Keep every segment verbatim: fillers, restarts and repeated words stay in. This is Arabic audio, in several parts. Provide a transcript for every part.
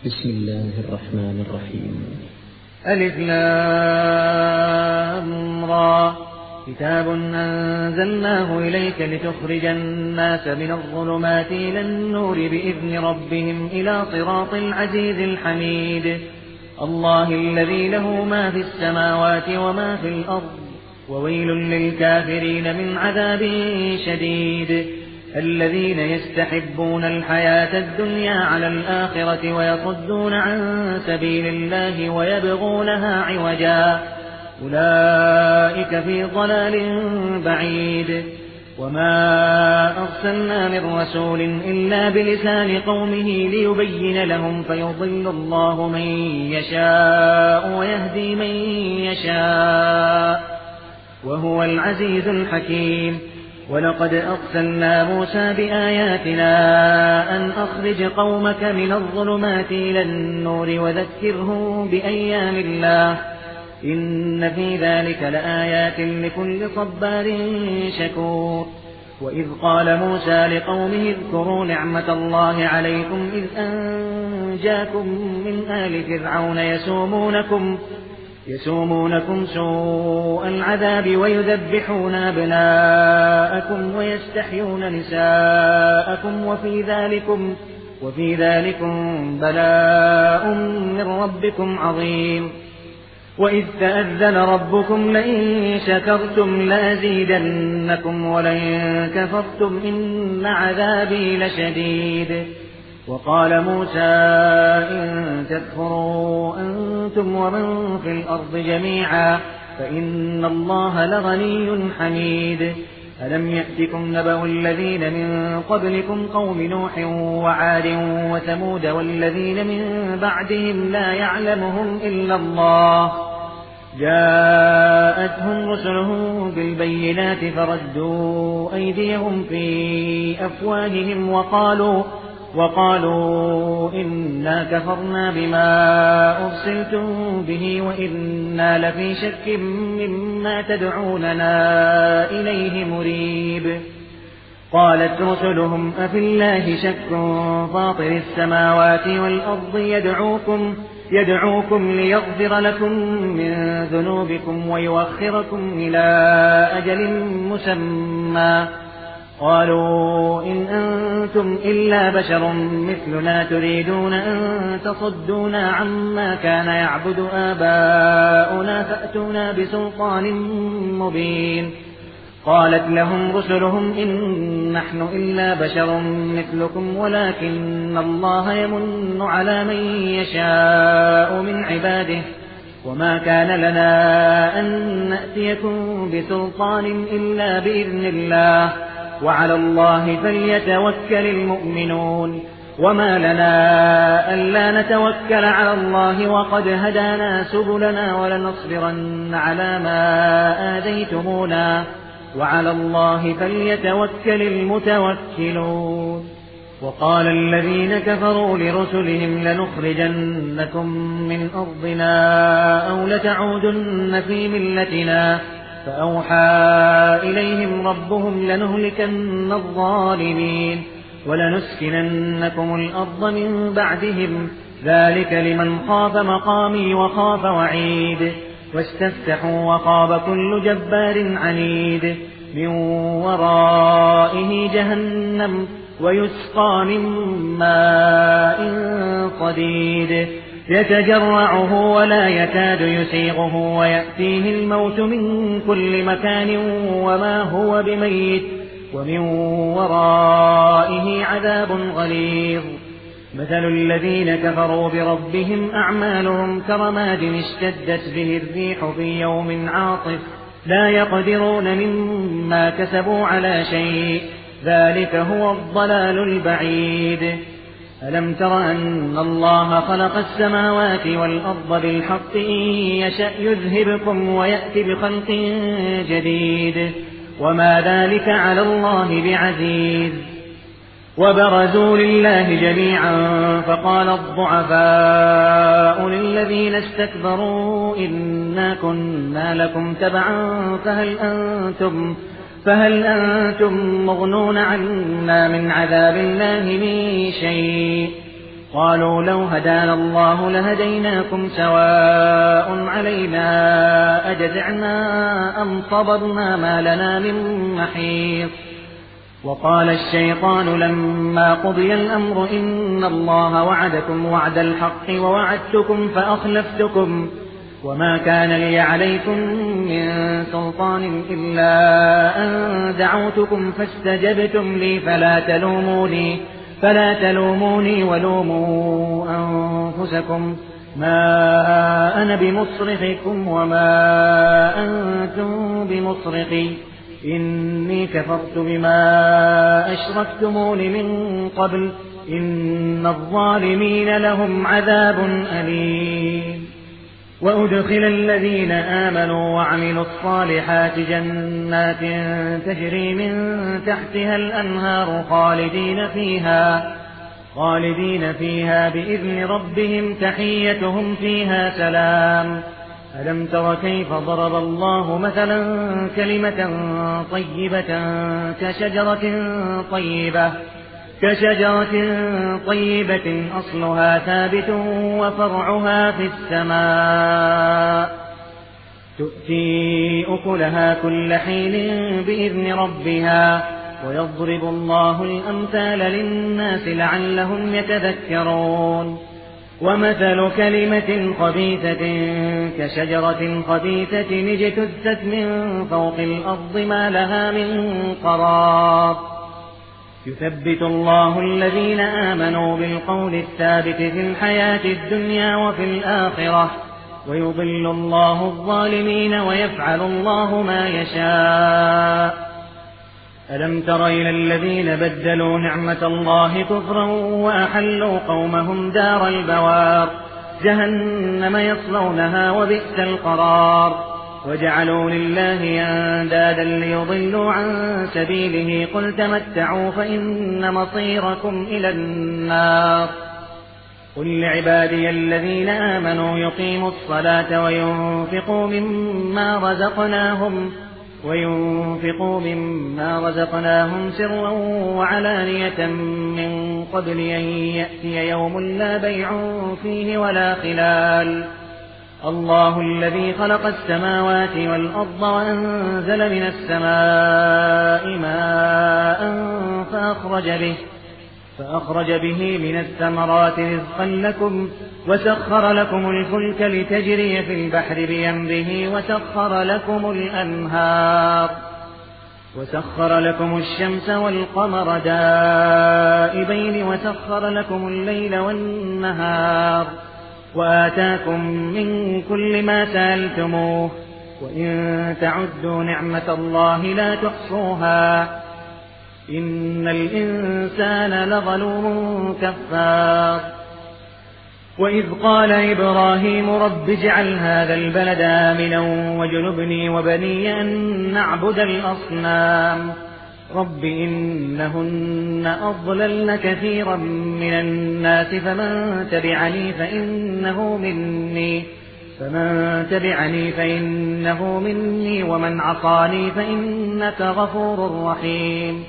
بسم الله الرحمن الرحيم. ألف لام را كتاب أنزلناه إليك لتخرج الناس من الظلمات إلى النور بإذن ربهم إلى صراط العزيز الحميد الله الذي له ما في السماوات وما في الأرض وويل للكافرين من عذاب شديد الذين يستحبون الحياة الدنيا على الآخرة ويصدون عن سبيل الله ويبغونها عوجا أولئك في ضلال بعيد وما أرسلنا من رسول إلا بلسان قومه ليبين لهم فيضل الله من يشاء ويهدي من يشاء وهو العزيز الحكيم ولقد أرسلنا موسى بآياتنا أن أخرج قومك من الظلمات إلى النور وذكرهم بأيام الله إن في ذلك لآيات لكل صبار شكور وإذ قال موسى لقومه اذكروا نعمة الله عليكم إذ أنجاكم من آل فرعون يسومونكم يسومونكم سوء العذاب ويذبحون أبناءكم ويستحيون نساءكم وفي ذلكم وفي ذلكم بلاء من ربكم عظيم وإذ تأذن ربكم لئن شكرتم لأزيدنكم ولئن كفرتم إن عذابي لشديد وقال موسى إن تكفروا أنتم ومن في الأرض جميعا فإن الله لغني حميد ألم يأتكم نبأ الذين من قبلكم قوم نوح وعاد وثمود والذين من بعدهم لا يعلمهم إلا الله جاءتهم رسلهم بالبينات فردوا أيديهم في أفواههم وقالوا وقالوا إنا كفرنا بما أرسلتم به وإنا لفي شك مما تدعوننا إليه مريب قالت رسلهم أفي الله شك فاطر السماوات والأرض يدعوكم يدعوكم ليغفر لكم من ذنوبكم ويؤخركم إلى أجل مسمى قالوا إن أنتم إلا بشر مثلنا تريدون أن تصدونا عما كان يعبد آباؤنا فأتونا بسلطان مبين قالت لهم رسلهم إن نحن إلا بشر مثلكم ولكن الله يمن على من يشاء من عباده وما كان لنا أن نأتيكم بسلطان إلا بإذن الله وعلى الله فليتوكل المؤمنون وما لنا ألا نتوكل على الله وقد هدانا سبلنا ولنصبرن على ما آذيتمونا وعلى الله فليتوكل المتوكلون وقال الذين كفروا لرسلهم لنخرجنكم من أرضنا أو لتعودن في ملتنا فأوحى إليهم ربهم لنهلكن الظالمين ولنسكننكم الأرض من بعدهم ذلك لمن خاف مقامي وخاف وعيد واستفتحوا وخاب كل جبار عنيد من ورائه جهنم ويسقى من ماء صديد يتجرعه ولا يكاد يسيغه ويأتيه الموت من كل مكان وما هو بميت ومن ورائه عذاب غليظ مثل الذين كفروا بربهم أعمالهم كرماد اشتدت به الريح في يوم عاصف لا يقدرون مما كسبوا على شيء ذلك هو الضلال البعيد ألم تر أن الله خلق السماوات والأرض بالحق إن يشأ يذهبكم ويأتي بخلق جديد وما ذلك على الله بعزيز وبرزوا لله جميعا فقال الضعفاء للذين استكبروا إنا كنا لكم تبعا فهل أنتم فهل أنتم مغنون عنا من عذاب الله من شيء قالوا لو هدانا الله لهديناكم سواء علينا أجزعنا أم صبرنا ما لنا من محيص. وقال الشيطان لما قضي الأمر إن الله وعدكم وعد الحق ووعدتكم فأخلفتكم وما كان لي عليكم من سلطان إلا أن دعوتكم فاستجبتم لي فلا تلوموني فلا تلوموني ولوموا أنفسكم ما أنا بمصرخكم وما أنتم بمصرخي إني كفرت بما أشركتمون من قبل إن الظالمين لهم عذاب أليم. وأدخل الذين آمنوا وعملوا الصالحات جنات تجري من تحتها الأنهار خالدين فيها خالدين فيها بإذن ربهم تحيتهم فيها سلام. ألم تر كيف ضرب الله مثلا كلمة طيبة كشجرة طيبة كشجرة طيبة أصلها ثابت وفرعها في السماء تؤتي أكلها كل حين بإذن ربها ويضرب الله الأمثال للناس لعلهم يتذكرون. ومثل كلمة خبيثة كشجرة خبيثة اجتثت من فوق الأرض ما لها من قرار يثبت الله الذين آمنوا بالقول الثابت في الحياة الدنيا وفي الآخرة ويضل الله الظالمين ويفعل الله ما يشاء. ألم تر إلى الذين بدلوا نعمة الله كفرا وأحلوا قومهم دار البوار جهنم يصلونها وبئس القرار وجعلوا لله أندادا ليضلوا عن سبيله قل تمتعوا فإن مصيركم إلى النار. قل لعبادي الذين آمنوا يقيموا الصلاة وينفقوا مما رزقناهم وينفقوا مما رزقناهم سرا وعلانية من قبل أن يأتي يوم لا بيع فيه ولا خلال. الله الذي خلق السماوات والأرض وأنزل من السماء ماء فأخرج به فأخرج به من الثمرات رزقا لكم وسخر لكم الفلك لتجري في البحر بأمره وسخر لكم الأنهار وسخر لكم الشمس والقمر دائبين وسخر لكم الليل والنهار وآتاكم من كل ما سألتموه وإن تعدوا نعمة الله لا تحصوها إن الإنسان لظلوم كفار. وإذ قال إبراهيم رب اجعل هذا البلد آمنا واجنبني وبني أن نعبد الأصنام رب إنهن أضللن كثيرا من الناس فمن تبعني فإنه مني فمن تبعني فإنه مني ومن عصاني فإنك غفور رحيم.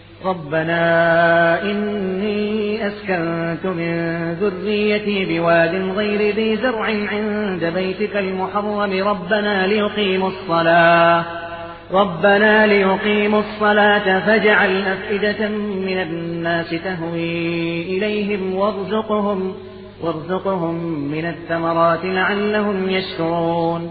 ربنا إني أسكنت من ذريتي بواد غير ذي زرع عند بيتك المحرم ربنا ليقيموا الصلاة ربنا ليقيموا الصلاة فاجعل أفئدة من الناس تهوي إليهم وارزقهم وارزقهم من الثمرات لعلهم يشكرون.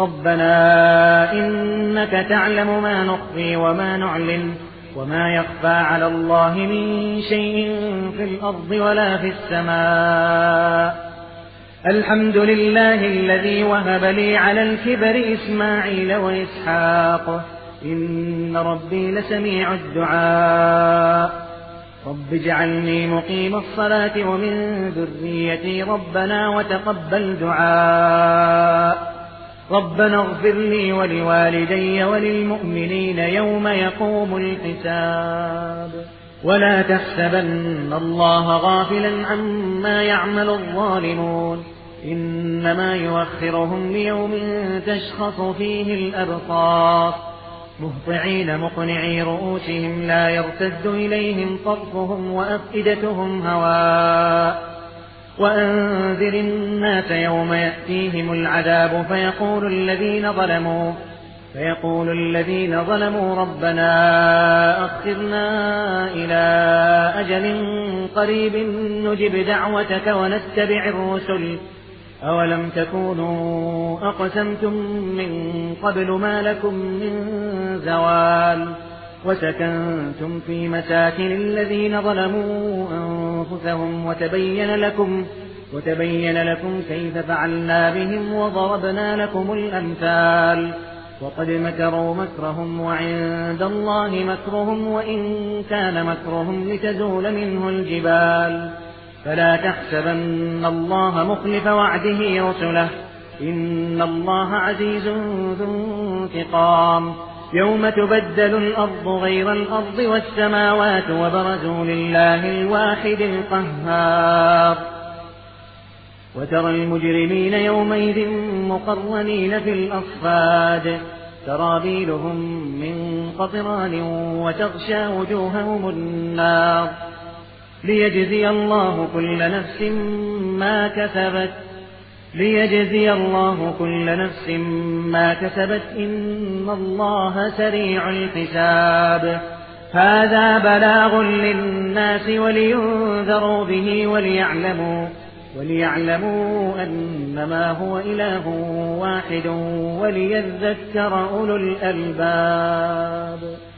ربنا إنك تعلم ما نخفي وما نعلن وما يخفى على الله من شيء في الأرض ولا في السماء. الحمد لله الذي وهب لي على الكبر إسماعيل وإسحاق إن ربي لسميع الدعاء. رب اجعلني مقيم الصلاة ومن ذريتي ربنا وتقبل دعاء. ربنا اغفر لي ولوالدي وللمؤمنين يوم يقوم الحساب. ولا تحسبن الله غافلا عما يعمل الظالمون إنما يؤخرهم ليوم تشخص فيه الأبصار مهطعين مقنعي رؤوسهم لا يرتد إليهم طرفهم وأفئدتهم هواء وأنذر الناس يوم يأتيهم العذاب فيقول الذين ظلموا فيقول الذين ظلموا ربنا أخرنا إلى أجل قريب نجب دعوتك ونتبع الرسل أولم تكونوا أقسمتم من قبل ما لكم من زوال وسكنتم في مساكن الذين ظلموا أنفسهم وتبين لكم وتبين لكم كيف فعلنا بهم وضربنا لكم الأمثال وقد مكروا مكرهم وعند الله مكرهم وإن كان مكرهم لتزول منه الجبال فلا تحسبن الله مخلف وعده رسله إن الله عزيز ذو انتقام يوم تبدل الأرض غير الأرض والسماوات وبرزوا لله الواحد القهار وترى المجرمين يومئذ مقرنين في الأصفاد سرابيلهم من قطران وتغشى وجوههم النار ليجزي الله كل نفس ما كسبت ليجزي الله كل نفس ما كسبت إن الله سريع الحساب هذا بلاغ للناس ولينذروا به وليعلموا وليعلموا أنما هو إله واحد وليذكر أولو الألباب.